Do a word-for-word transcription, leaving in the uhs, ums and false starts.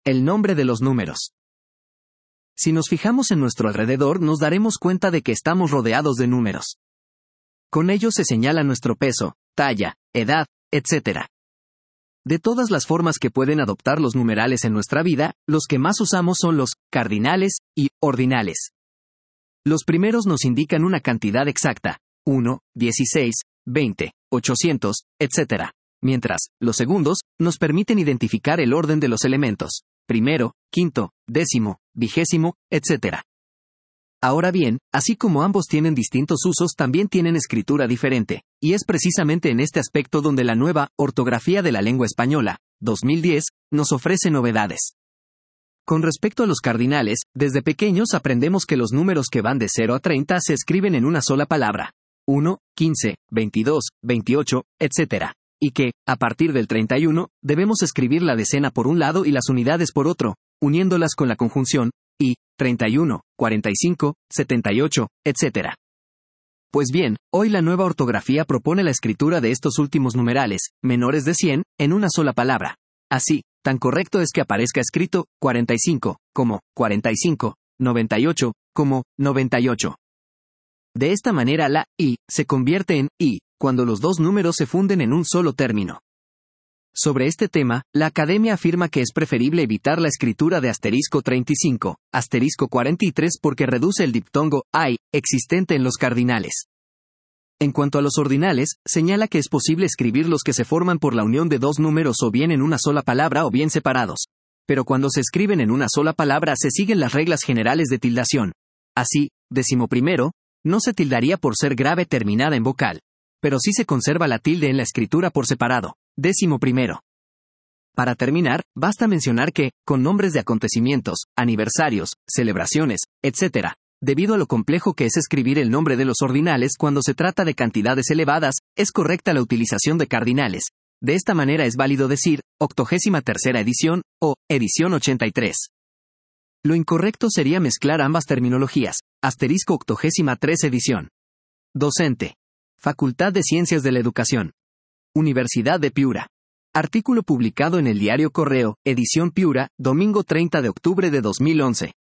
El nombre de los números. Si nos fijamos en nuestro alrededor, nos daremos cuenta de que estamos rodeados de números. Con ellos se señala nuestro peso, talla, edad, etcétera. De todas las formas que pueden adoptar los numerales en nuestra vida, los que más usamos son los cardinales y ordinales. Los primeros nos indican una cantidad exacta, uno, dieciséis, veinte, ochocientos, etcétera. Mientras, los segundos, nos permiten identificar el orden de los elementos, primero, quinto, décimo, vigésimo, etcétera. Ahora bien, así como ambos tienen distintos usos, también tienen escritura diferente, y es precisamente en este aspecto donde la nueva Ortografía de la Lengua Española, dos mil diez, nos ofrece novedades. Con respecto a los cardinales, desde pequeños aprendemos que los números que van de cero a treinta se escriben en una sola palabra, uno, quince, veintidós, veintiocho, etcétera. Y que, a partir del treinta y uno, debemos escribir la decena por un lado y las unidades por otro, uniéndolas con la conjunción, y, treinta y uno, cuarenta y cinco, setenta y ocho, etcétera. Pues bien, hoy la nueva ortografía propone la escritura de estos últimos numerales, menores de cien, en una sola palabra. Así, tan correcto es que aparezca escrito, cuarenta y cinco, como, cuarenta y cinco, noventa y ocho, como, noventa y ocho. De esta manera la I se convierte en I, cuando los dos números se funden en un solo término. Sobre este tema, la Academia afirma que es preferible evitar la escritura de asterisco treinta y cinco, asterisco cuarenta y tres porque reduce el diptongo ay existente en los cardinales. En cuanto a los ordinales, señala que es posible escribir los que se forman por la unión de dos números o bien en una sola palabra o bien separados. Pero cuando se escriben en una sola palabra se siguen las reglas generales de tildación. Así, décimo primero, no se tildaría por ser grave terminada en vocal. Pero sí se conserva la tilde en la escritura por separado, décimo primero. Para terminar, basta mencionar que, con nombres de acontecimientos, aniversarios, celebraciones, etcétera, debido a lo complejo que es escribir el nombre de los ordinales cuando se trata de cantidades elevadas, es correcta la utilización de cardinales. De esta manera es válido decir, octogésima tercera edición, o, edición ochenta y tres. Lo incorrecto sería mezclar ambas terminologías, asterisco octogésima tres edición. Docente. Facultad de Ciencias de la Educación. Universidad de Piura. Artículo publicado en el diario Correo, edición Piura, domingo treinta de octubre de dos mil once.